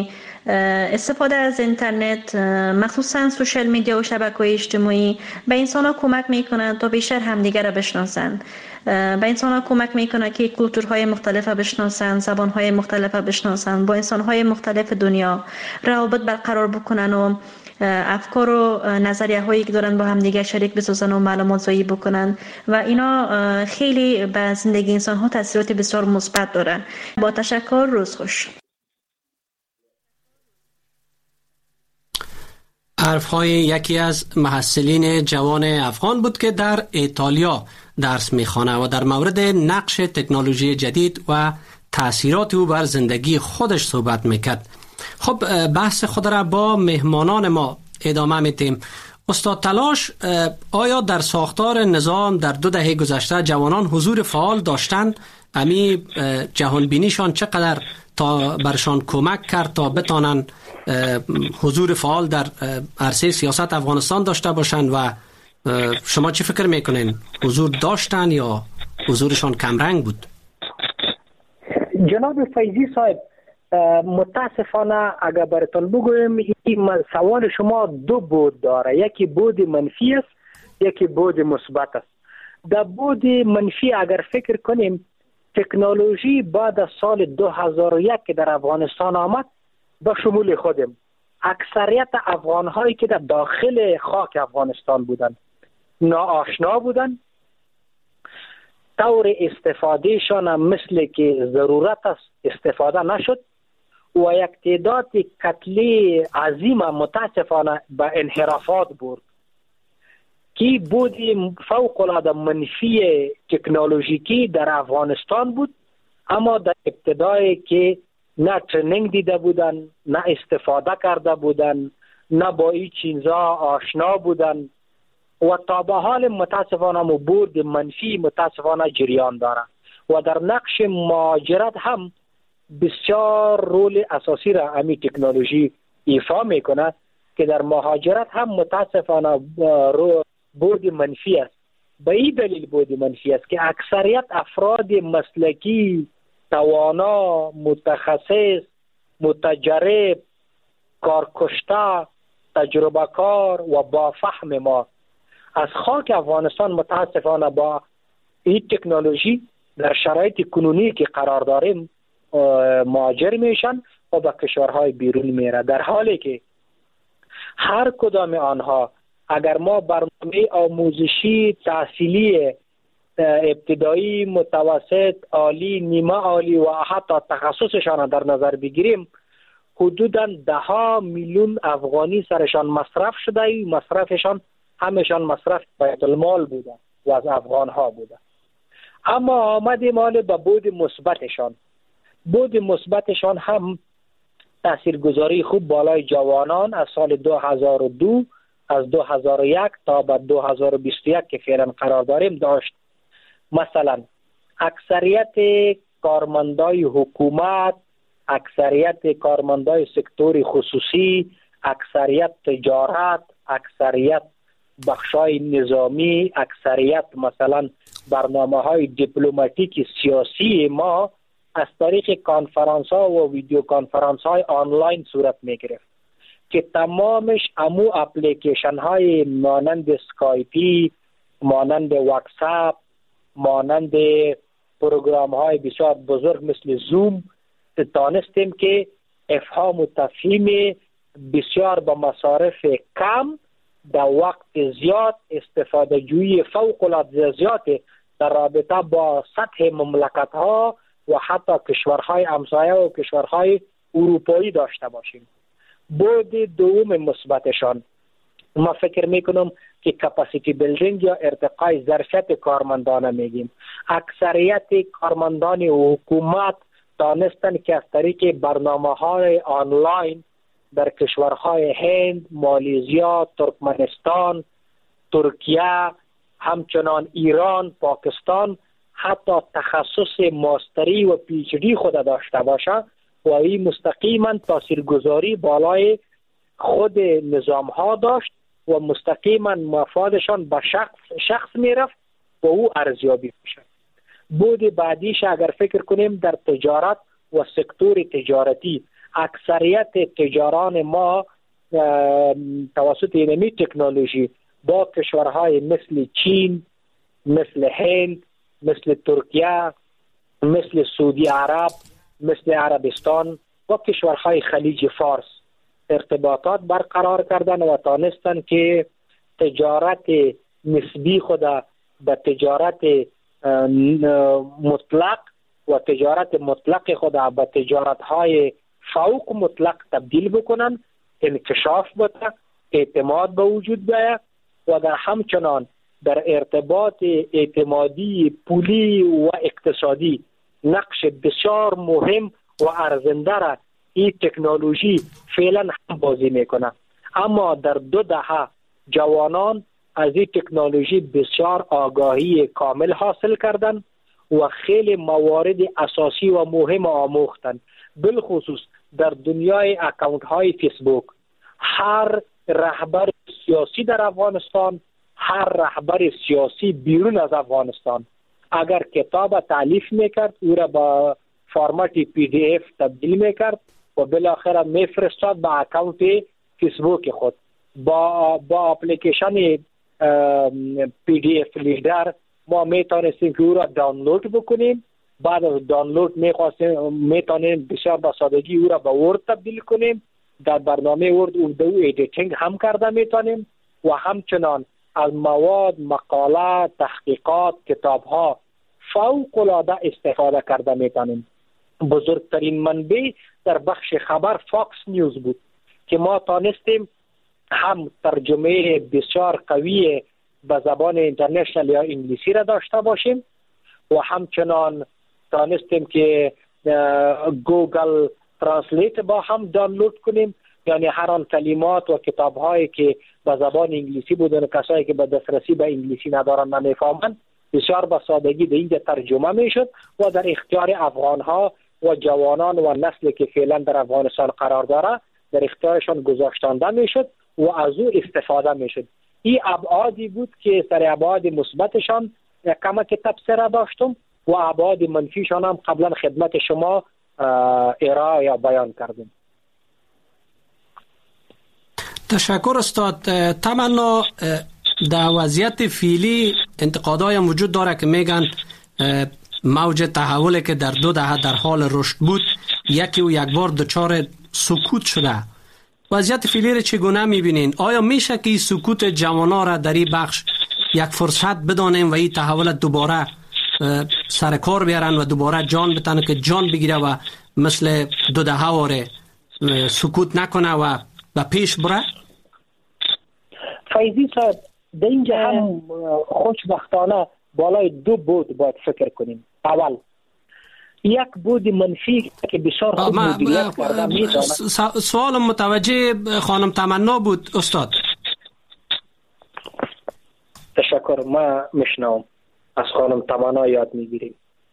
استفاده از اینترنت مخصوصا سوشال میدیا و شبکه‌های اجتماعی به انسان‌ها کمک می‌کنند تا بیشتر همدیگر را بشناسند. به انسان‌ها کمک می‌کنه که کلتورهای مختلف بشناسند، زبان‌های مختلف بشناسند، با انسان‌های مختلف دنیا روابط برقرار بکنن و افکار و نظریه‌هایی که دارن با هم دیگه شریک بسازن و معلومات زایی بکنن و اینا خیلی به زندگی انسان‌ها تاثیرات بسیار مثبت داره. با تشکر، روز خوش. حرف‌های یکی از محصلین جوان افغان بود که در ایتالیا درس می‌خوانه و در مورد نقش تکنولوژی جدید و تأثیرات او بر زندگی خودش صحبت می‌کرد. خب بحث خود را با مهمانان ما ادامه می‌دیم. استاد تلاش، آیا در ساختار نظام در 2 دهه گذشته جوانان حضور فعال داشتند؟ امی جهانبینیشان چقدر تا برشان کمک کرد تا بتانند حضور فعال در عرصه سیاست افغانستان داشته باشند و شما چی فکر میکنین؟ حضور داشتن یا حضورشان کمرنگ بود؟ جناب فیضی صاحب، متاسفانه اگر براتون بگویم این سوال شما 2 بود داره، یکی بود منفی است، یکی بود مثبت است. در بود منفی اگر فکر کنیم تکنولوژی بعد از سال 2001 که در افغانستان آمد به شمول خودم اکثریت افغان‌هایی که در داخل خاک افغانستان بودند ناآشنا بودند، طور استفادهشان هم مثل که ضرورت است استفاده نشد و یک تعداد کتله عظیم متاسفانه به انحرافات برد که بود فوق العاده منفی تکنولوژیکی در افغانستان بود، اما در ابتدای که نه ترنینگ دیده بودن، نه استفاده کرده بودن، نه با این چیزا آشنا بودن و تا به حال متاسفانه بود منفی متاسفانه جریان داره و در نقش مهاجرت هم بسیار رول اساسی را امی تکنولوژی ایفا میکنه که در مهاجرت هم متاسفانه بود منفی است. به این دلیل بود منفی است که اکثریت افراد مسلکی، توانا، متخصص، متجرب، کارکشته، تجربه کار و با فهم ما از خاک افغانستان متاسفانه با این تکنولوژی در شرایط کنونی که قرار داریم مهاجر میشن و به کشورهای بیرون میره، در حالی که هر کدام آنها اگر ما برنامه آموزشی تحصیلی ابتدایی، متوسط، عالی، نیمه عالی و حتی تخصصشان در نظر بگیریم حدوداً 10 میلیون افغانی سرشان مصرف شده و مصرفشان همشان مصرف بیت المال بوده و از افغان ها بوده. اما آمدیم حالا به بود مثبتشان هم تاثیرگذاری خوب بالای جوانان از سال 2002 از 2001 تا به 2021 که فعلا قرار داریم داشت. مثلا اکثریت کارمندای حکومت، اکثریت کارمندای سکتور خصوصی، اکثریت تجارت، اکثریت بخشای نظامی، اکثریت مثلا برنامه‌های دیپلماتیک سیاسی ما از طریق کانفرانس ها و ویدیو کانفرانس های آنلاین صورت می گرفت که تمامش امو اپلیکیشن های مانند اسکایپی، مانند واتساپ، مانند پروگرام های بسیار بزرگ مثل زوم تانستیم که افهام و تفهیم بسیار با مصارف کم در وقت زیاد استفاده جویی فوق العاده زیاد در رابطه با سطح مملکت ها و حتی کشورهای همسایه و کشورهای اروپایی داشته باشیم. بود دوم مثبتشان ما فکر میکنم که کپاسیتی بیلدینگ یا ارتقای ظرفیت کارمندان میگیم. اکثریت کارمندان حکومت دانستن که از طریق برنامه‌های آنلاین در کشورهای هند، مالزیا، ترکمنستان، ترکیه، همچنان ایران، پاکستان حتی تخصص ماستری و پی اچ دی خود داشته باشه و این مستقیما تاثیرگذاری بالای خود نظام ها داشت و مستقیما مفادشان به شخص میرفت و او ارزیابی میشه. بود بعدیش اگر فکر کنیم در تجارت و سکتور تجارتی اکثریت تجاران ما توسط اینمی تکنولوژی با کشورهای مثل چین، مثل هند، مثل ترکیه، مثل سعودی عرب، مثل عربستان و کشورهای خلیج فارس ارتباطات برقرار کردن و تانستن که تجارت نسبی خود به تجارت مطلق و تجارت مطلق خود به تجارت های فوق مطلق تبدیل بکنن، انکشاف بده، اعتماد به وجود بیاید و در همچنان در ارتباط اعتمادی پولی و اقتصادی نقش بسیار مهم و ارزنده را این تکنولوژی فعلا هم بازی میکنه. اما در 2 دهه جوانان از این تکنولوژی بسیار آگاهی کامل حاصل کردن و خیلی موارد اساسی و مهم آموختن. بالخصوص در دنیای اکانت های فیسبوک هر رهبر سیاسی در افغانستان، هر رهبر سیاسی بیرون از افغانستان اگر کتاب تالیف میکرد او را با فرمت PDF تبدیل میکرد و بالاخره میفرستاد به اکانت فیسبوک خود. با اپلیکیشن PDF لیدر ما میتونستیم که او را دانلود بکنیم. بعد از دانلود میتونیم بسیار با سادگی او را به ورد تبدیل کنیم. در برنامه ورد او ایدیتینگ هم کرده میتونیم و همچنان از مواد، مقاله، تحقیقات، کتاب ها فوق العاده استفاده کرده میتونیم. بزرگترین منبع در بخش خبر فاکس نیوز بود که ما تانستیم هم ترجمه بسیار قوی به زبان اینترنشنال یا انگلیسی را داشته باشیم و همچنان تانستیم که گوگل ترنسلیت با هم دانلود کنیم، یعنی هر آن کلمات و کتاب هایی که به زبان انگلیسی بودن کسایی که به دسترسی به انگلیسی ندارن نمیفهمن بسیار به سادگی به اینجا ترجمه میشد و در اختیار افغان ها و جوانان و نسلی که فعلا در افغانستان قرار داره در اختیارشان گذاشتنده میشد و از او استفاده میشد. این ابعادی بود که سر ابعاد مثبتشان کمک تبصره داشتم و ابعاد منفیشان هم قبلا خدمت شما ارائه یا بیان کردیم. تشکر استاد. تمنا در وضعیت فعلی انتقادای هم وجود داره که میگن موج تحولی که در 2 دهه در حال رشد بود یکی و یک بار دچار سکوت شده. وضعیت فعلی را چگونه میبینین؟ آیا میشه که سکوت جوانا را در این بخش یک فرصت بدانیم و این تحول دوباره سر کار بیارن و دوباره جان بتن که جان بگیره و مثل 2 دهه واره سکوت نکنه و پیش بره؟ فیضی صاحب در اینجا هم خوشبختانه بالای 2 بود باید فکر کنیم. اول یک بود منفی که بسیار خوب مدیریت کرده میتونه. سوال متوجه خانم تمنا بود استاد. تشکر. ما میشنوم. از خانم تمنا یاد میگیریم.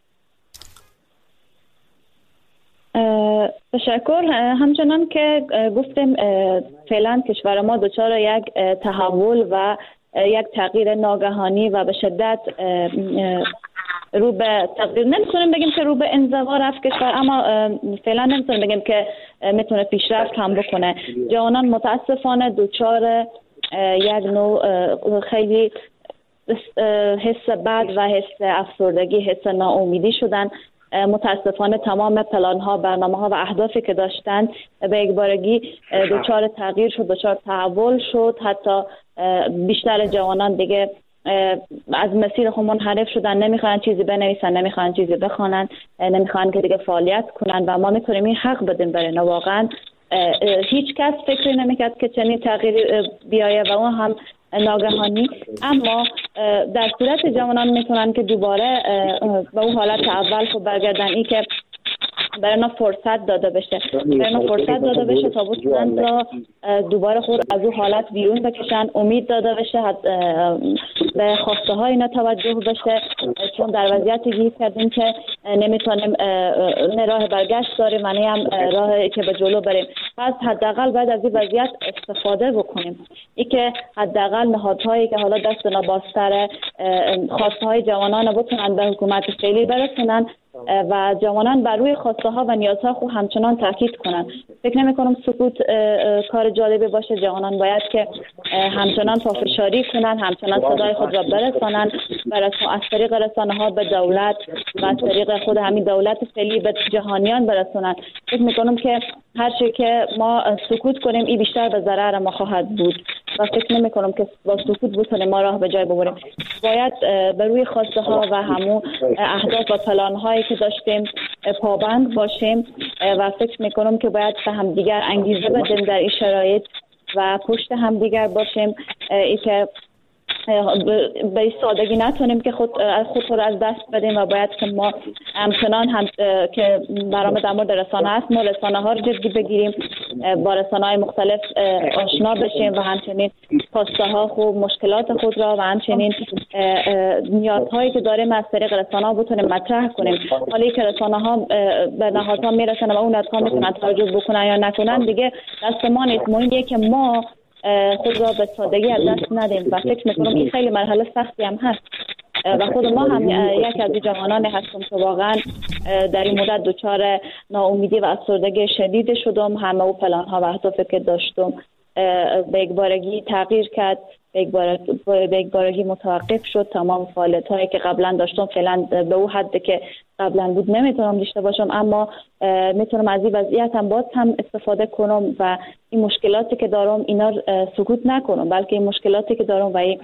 تشکر. همچنان که گفتیم فعلا کشور ما دچار یک تحول و یک تغییر ناگهانی و به شدت رو به تغییر، نمیتونیم بگیم که رو به انزوا رفت کشور، اما فعلا نمیتونیم بگیم که میتونه پیشرفت هم بکنه. جوانان متاسفانه دچار یک نوع خیلی حس بد و حس افسردگی، حس ناامیدی شدن. متاسفانه تمام پلان ها، برنامه ها و اهدافی که داشتن به یک بارگی دچار تغییر شد، دچار تحول شد. حتی بیشتر جوانان دیگه از مسیر خود منحرف شدن، نمیخوان چیزی بنویسن، نمیخوان چیزی بخونن، نمیخوان که دیگه فعالیت کنن و ما میتونیم این حق بدیم برای اینا. واقعا هیچ کس فکر نمیکرد که چنین تغییری بیایه و اون هم ناگهانی. اما در صورت جوانان میتونن که دوباره به اون حالت اول خود برگردن، این که برای اینا فرصت داده بشه، تا بتونن دوباره خود از اون حالت بیرون بکشن، امید داده بشه، به خواسته های اینا توجه بشه، چون در وضعیتی گیر کردیم که نمیتونیم نه راه برگشت داریم و نه هم راهی که به جلو بریم. پس حداقل باید از این وضعیت استفاده بکنیم. این که حداقل نهادهایی که حالا دست نابازتر خواسته های جوانان بتونن به حکومت فعلی برسونن و جوانان بر روی خواسته ها و نیازها خود همچنان تاکید کنند. فکر نمی کنم سکوت کار جالبی باشه. جوانان باید که همچنان پافشاری کنند، همچنان صدای خود را برسانند از طریق رسانه ها به دولت و از طریق خود همین دولت فعلی به جهانیان برسانند. فکر می کنم که هر چی که ما سکوت کنیم این بیشتر به ضرر ما خواهد بود و فکر نمی کنم که با سکوت بتونیم ما راه به جای ببریم. باید بر روی خواسته ها و همون اهداف و پلان هایی که داشتیم پابند باشیم و فکر می کنم که باید به همدیگر انگیزه بدیم در این شرایط و پشت همدیگر باشیم. ای که به سادگی نتونیم که خود از دست بدیم و باید که ما همچنان که برنامه در مورد رسانه هست ما رسانه ها رو جدی بگیریم، با رسانه های مختلف آشنا بشیم و همچنین خواسته ها خود مشکلات خود را و همچنین نیازهایی که داریم از طریق رسانه ها بتونیم مطرح کنیم. حالی که رسانه ها به نهادها میرسن و اون نهادها میتونن توجه بکنن یا نکنن دیگه دست ما نیست. مهمه که ما خود را به سادگی از دست ندیم و فکر میکنم این خیلی مرحله سختی هم هست و خود ما هم یک از جوانان هستم که واقعا در این مدت دچار ناامیدی و افسردگی شدید شدم. همه او پلان ها و اهدافی که داشتم به یک بارگی تغییر کرد، به یک بارگی متوقف شد. تمام فعالیت هایی که قبلا داشتم فعلا به او حد که قبلا بود نمیتونم داشته باشم، اما میتونم از این وضعیت هم باز هم استفاده کنم و این مشکلاتی که دارم اینا سکوت نکنم، بلکه این مشکلاتی که دارم و این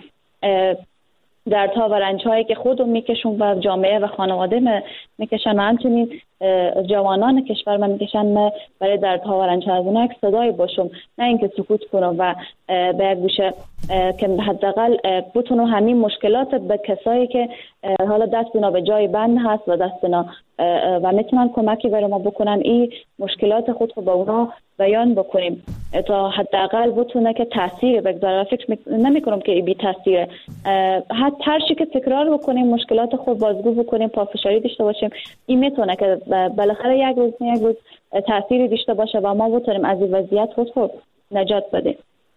دردها و رنجهایی که خودم میکشم و جامعه و خانواده میکشن و همچنین جوانان کشور من میکشن، برای دردها و رنجها از اونها یک صدای باشم، نه اینکه سکوت کنم و به یک گوشه که حداقل بتونم همین مشکلات به کسایی که حالا دست اینا به جای بند هست و دست اینا و میتونن کمکی برای ما بکنن این مشکلات خود رو به اونا بیان بکنیم تا حداقل بتونه که تاثیر بگذاره. فکر نمی کنم که این بی تاثیره. حتی هر چی که تکرار بکنیم مشکلات خود بازگو بکنیم پافشاری داشته باشیم این میتونه که بالاخره یک روز تاثیری داشته باشه و ما بتونیم از این وضعیت خود نجات بدیم.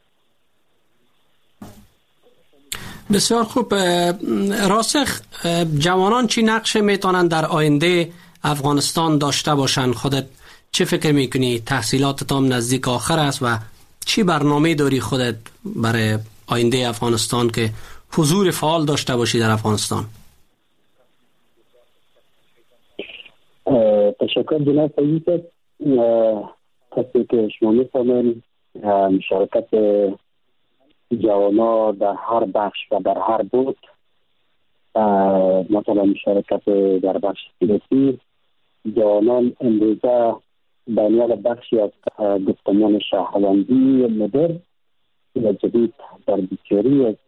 بسیار خوب. راسخ، جوانان چی نقش میتونن در آینده افغانستان داشته باشن؟ خودت چه فکر میکنی؟ تحصیلاتت هم نزدیک آخر است و چی برنامه داری خودت برای آینده افغانستان که حضور فعال داشته باشی در افغانستان؟ تشکر جناب فیض. کسی که شما میفهمین مشارکت جوانا در هر بخش و در هر بود، مثلا مشارکت در بخش سیاسی، جوانان امروزه بنیاد بخشی از گفتمان شهروندی مدرن و جدید در بسیاری از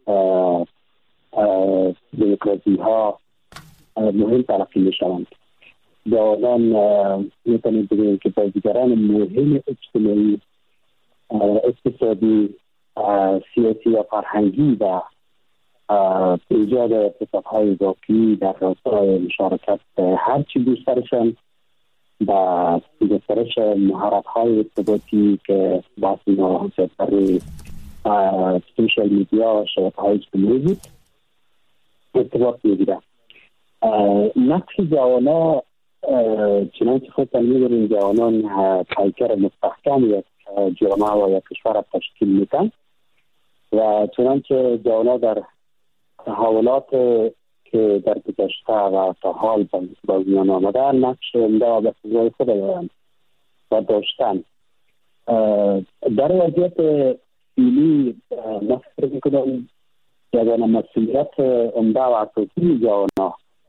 دموکراسی ها مهم تلقی می شوند. جوانان میتونید بگوییم که بازیگران مهم اجتماعی، اقتصادی، سیاسی و فرهنگی و ایجاد اتفاقهای واقعی در راستای مشارکت هر چی بیشترشان و گسترش مهارت‌های ارتباطی که باعث اینا برای سوشال میدیا شبکه‌های اجتماعی بود ارتباط می‌گیرد. نقش جوانا چنانچه خودتان می‌دونید جوانان پیکر مستحکم یک جامعه و یک کشور تشکیل میدن و چنانچه جوانا در تحولات که در گذشته و تا حال با میان آمده نقش عمده و بسیار خود دارند و داشتن. در وضعیت فعلی من فکر میکنم جوانا مسئولیت عمده و اساسی جوانا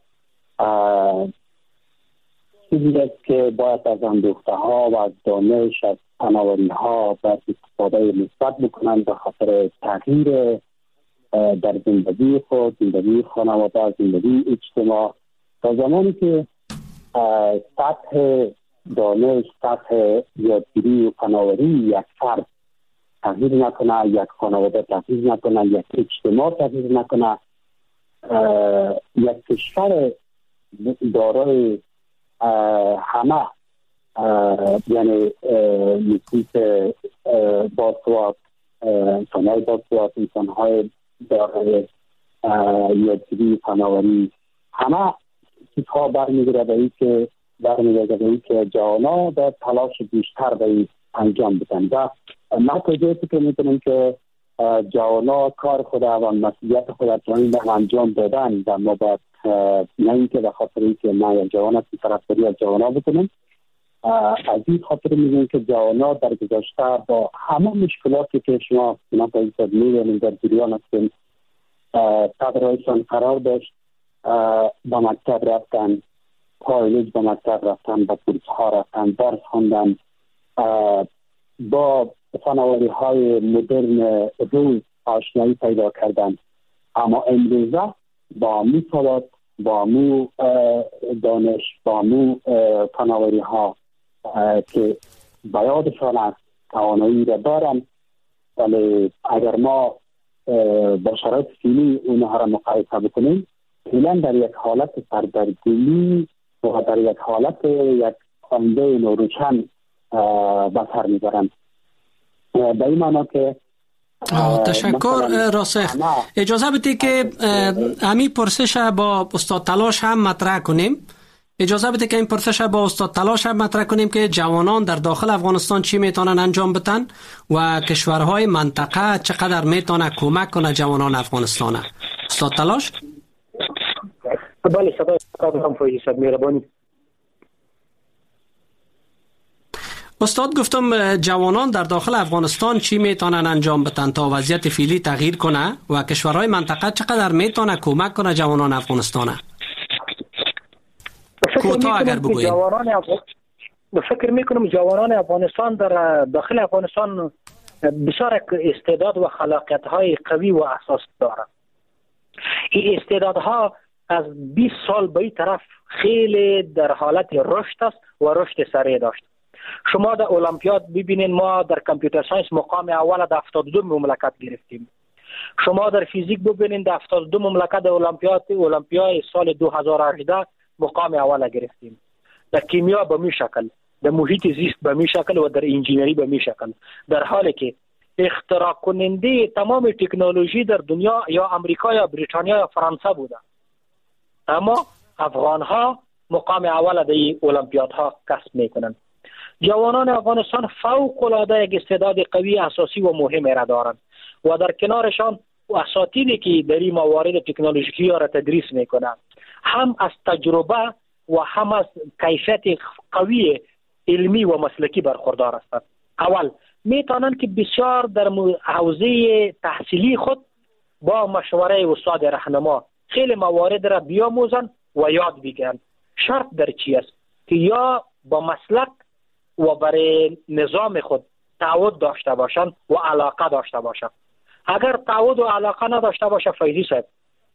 چیزی است که باید از اندوخته ها و از دانش از فناوری ها باید استفاده مثبت بکنند به خاطر تغییر در زندگی خود، زندگی خانواده، زندگی اجتماع. تا زمانی که سطح دانش، سطح یادگیری و فناوری یک فرد تغییر نکنه، یک خانواده تغییر نکنه، یک اجتماع تغییر نکنه، یک کشور دارای همه یعنی نسبت باسواد، انسانهای باسواد، انسانهای دارای یادگیری، فناوری، همه چیزها برمیگرده به این که جوانان در تلاش بیشتر به انجام بدن و ما توجیه که میکنیم که جوانان کار خود و مسئولیت خود را انجام دادن و ما باید نه اینکه به خاطر اینکه ما یک جوان هستی طرفداری از جوانان بکنیم. از این خاطر میگیم که جوانان در گذشته با همه مشکلاتی که شما میبینید در جریان هستیم تدریسان قرار داشت، با مکتب رفتن، کالج با مکتب رفتن، با کورس ها رفتن، درس خواندن، با فناوری های مدرن روز آشنایی پیدا کردن. اما امروزه با مو سواد، با مو دانش، با مو فناوری ها که بیادشان است، توانایی را دارن، ولی اگر ما با شرایط فعلی اونها را مقایسه بکنیم، فعلا در یک حالت سردرگمی و در یک حالت یک آینده نوروشن به سر میبرند. به این معنا که تشکر راسخ. اجازه بدید که همین پرسش با استاد تلاش هم مطرح کنیم. که جوانان در داخل افغانستان چی میتونن انجام بدن و کشورهای منطقه چقدر میتونه کمک کنه جوانان افغانستان. استاد تلاش؟ بله، صدای کاملا فوزی صاحب مهربانی. استاد گفتم جوانان در داخل افغانستان چی میتونن انجام بدن تا وضعیت فعلی تغییر کنه و کشورهای منطقه چقدر میتونه کمک کنه جوانان افغانستان. کوتاه اگر بگویید. فکر میکنم جوانان افغانستان در داخل افغانستان بسیار استعداد و خلاقیت های قوی و اساسی دارند. این استعدادها از 20 سال به این طرف خیلی در حالت رشد است و رشد سریع داشت. شما در المپیاد ببینید ما در کامپیوتر ساینس مقام اول در 72 مملکت گرفتیم. شما در فیزیک ببینید در 72 مملکت در المپیاد سال 2018 مقام اول گرفتیم. در کیمیا به می شکل، در محیط زیست به می شکل و در انجینری به می شکل، در حالی که اختراع کننده تمام تکنولوژی در دنیا یا امریکا یا بریتانیا یا فرانسه بوده، اما افغان ها مقام اول در این المپیادها کسب میکنند. جوانان افغانستان فوق العاده یک استعداد قوی اساسی و مهم را دارند و در کنارشان اساتیدی که در این موارد تکنولوژیکی را تدریس میکنند هم از تجربه و هم از کیفیت قوی علمی و مسلکی برخوردار هستند. اول میتونند که بسیار در حوزه تحصیلی خود با مشوره استاد راهنما خیلی موارد را بیاموزند و یاد بگیرند. شرط در چی است؟ که یا با مسلک و برای نظام خود تعهد داشته باشند و علاقه داشته باشند. اگر تعهد و علاقه نداشته باشه فیضی صاحب،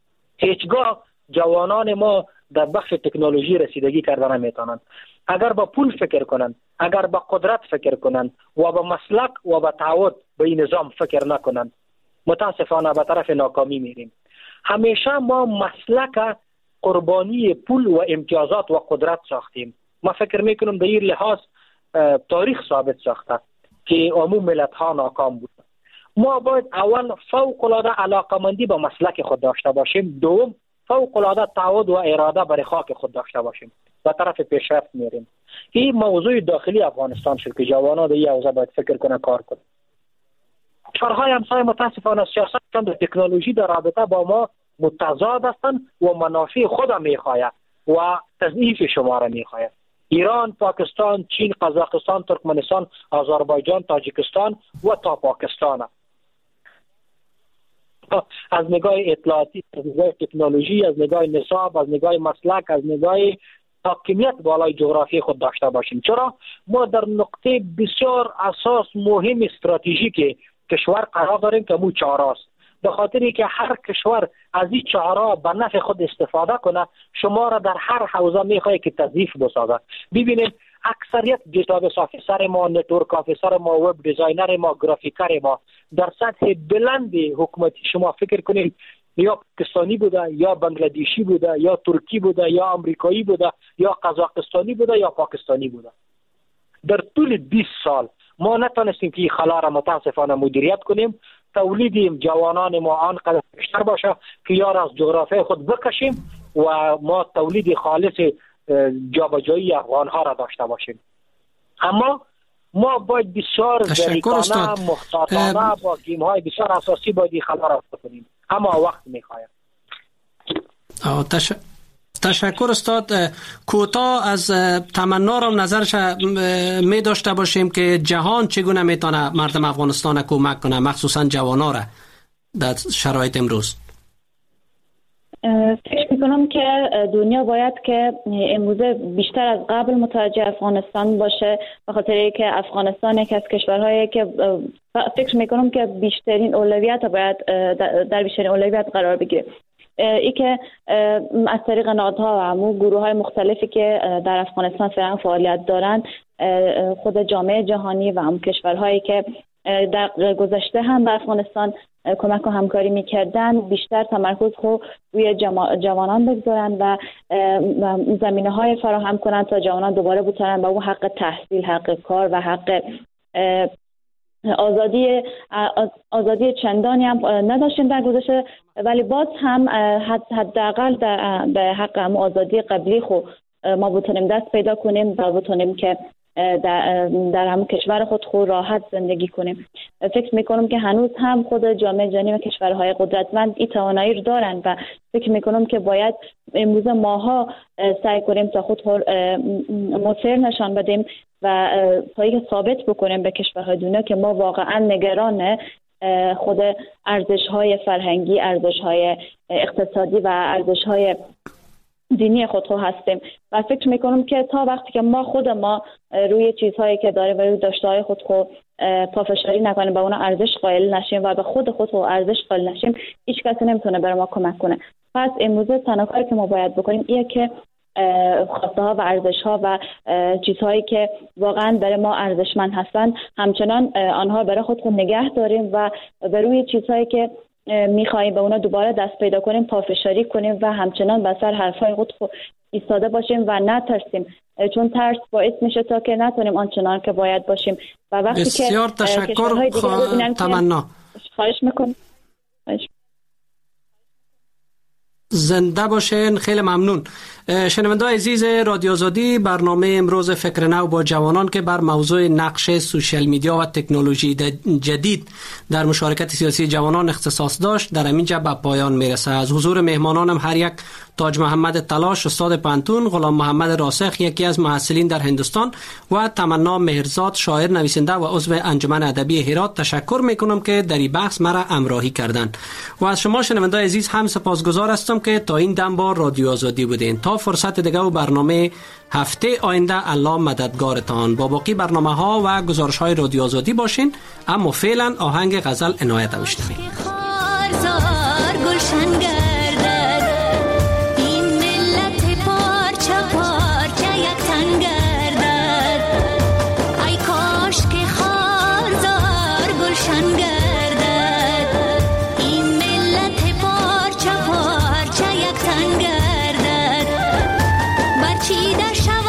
هیچگاه جوانان ما در بخش تکنولوژی رسیدگی کردن نمیتونند. اگر با پول فکر کنند، اگر با قدرت فکر کنند و با مسلک و با تعهد به این نظام فکر نکنند، متاسفانه به طرف ناکامی میریم. همیشه ما مسلک قربانی پول و امتیازات و قدرت ساختیم. ما فکر میکنم به این لحاظ تاریخ ثابت ساخته که عموم ملت ها ناکام بود. ما باید اول فوق العاده علاقمندی به مسلک خود داشته باشیم، دوم فوق العاده تعهد و اراده برای خاک خود داشته باشیم. به طرف پیشرفت میریم. این موضوع داخلی افغانستان شد که جوانان در این حوزه باید فکر کنه، کار کنه. کشورهای همسایه متاسفانه سیاستشان در تکنولوژی در رابطه با ما متضاد هستند و منافع خود میخواهد و تضعیف شما را میخواهد. ایران، پاکستان، چین، قزاقستان، ترکمنستان، آذربایجان، تاجیکستان و تا پاکستان از نگاه اطلاعاتی، از نگاه تکنولوژی، از نگاه نصاب، از نگاه مسلک، از نگاه حاکمیت بالای جغرافی خود داشته باشیم. چرا ما در نقطه بسیار اساس مهم استراتژیک کشور قرار داریم که مو چهارست. به خاطری که هر کشور از این چهارا به نفع خود استفاده کنه، شما را در هر حوزه میخواه که تضعیف بسازه. ببینید اکثریت دیتابیس آفیسر ما، نتورک آفیسر ما، وب دیزاینر ما، گرافیکر ما در سطح بلند حکومتی شما فکر کنید یا پاکستانی بوده، یا بنگلادیشی بوده، یا ترکی بوده، یا امریکایی بوده، یا قزاقستانی بوده، یا پاکستانی بوده. در طول 20 سال ما نتونستیم که این خلا را متاسفانه مدیریت کنیم. تولیدیم جوانان ما آنقدر بیشتر باشه که یا را از جغرافیای خود بکشیم و ما تولید خالص جابجایی افغان ها را داشته باشیم. اما ما باید بسیار ظریفانه محتاطانه با گیم های بسیار اساسی باید این خبر را بکنیم، اما وقت میخواهد. تشکر استاد. کوتاه از تمنا را نظرش می داشته باشیم که جهان چگونه میتونه مردم افغانستان کمک کنه، مخصوصا جوانان را در شرایط امروز. فکر میکنم که دنیا باید که امروزه بیشتر از قبل متوجه افغانستان باشه، به خاطر اینکه افغانستان یک از کشورهایی که فکر میکنم که بیشترین اولویت باید در بیشترین اولویت قرار بگیره. ای که از طریق نهادها و همون گروه های مختلفی که در افغانستان فعلا فعالیت دارن، خود جامعه جهانی و هم کشورهایی که در گذشته هم به افغانستان کمک و همکاری میکردن بیشتر تمرکز خود روی جوانان بگذارن و زمینه های فراهم کنن تا جوانان دوباره بتونن به اون حق تحصیل، حق کار و حق آزادی چندانی هم نداشتیم در گذشته، ولی باز هم حداقل به حق هم آزادی قبلی خود ما بتونیم دست پیدا کنیم و بتونیم که در همون کشور خود راحت زندگی کنیم. فکر میکنم که هنوز هم خود جامعه جهانی و کشورهای قدرتمند این توانایی رو دارن و فکر میکنم که باید امروز ماها سعی کنیم تا خود مصر نشان بدیم و تا اینکه ثابت بکنیم به کشورهای دنیا که ما واقعا نگران خود ارزش‌های فرهنگی، ارزش‌های اقتصادی و ارزش‌های دینی خود هستیم. و فکر میکنم که تا وقتی که ما روی چیزهایی که داریم و روی داشته‌های خود پافشاری نکنیم، به اون ارزش قائل نشیم و به خود ارزش قائل نشیم، هیچ کسی نمیتونه برای ما کمک کنه. پس امروز تنها کاری که ما باید بکنیم اینه که خواسته ها و ارزش ها و چیزهایی که واقعا برای ما ارزشمند هستن همچنان آنها برای خود نگه داریم و به روی چیزهایی که میخواییم به اونا دوباره دست پیدا کنیم پافشاری کنیم و همچنان به سر حرفای خود ایستاده باشیم و نترسیم، چون ترس باعث میشه تا که نتونیم آنچنان که باید باشیم. و وقتی بسیار که تشکر تمنا. خواهش میکنم. زنده باشین. خیلی ممنون. شنونده‌های عزیز رادیو آزادی، برنامه امروز فکر نو با جوانان که بر موضوع نقش سوشال میدیا و تکنولوژی جدید در مشارکت سیاسی جوانان اختصاص داشت در اینجا به پایان میرسه. از حضور مهمانانم هر یک تاج محمد تلاش استاد پانتون، غلام محمد راسخ یکی از محصلین در هندوستان و تمنا مهرزاد شاعر نویسنده و عضو انجمن ادبی هرات تشکر میکنم که در این بحث مرا همراهی کردند. و از شما شنونده‌های عزیز هم سپاسگزار هستم که تا این دم با رادیو آزادی بودین. تا فرصت دیگه و برنامه هفته آینده الله مددگارتان. با باقی برنامه‌ها و گزارش‌های رادیو آزادی باشین. اما فعلا آهنگ غزل عنایت بشنوید. چی در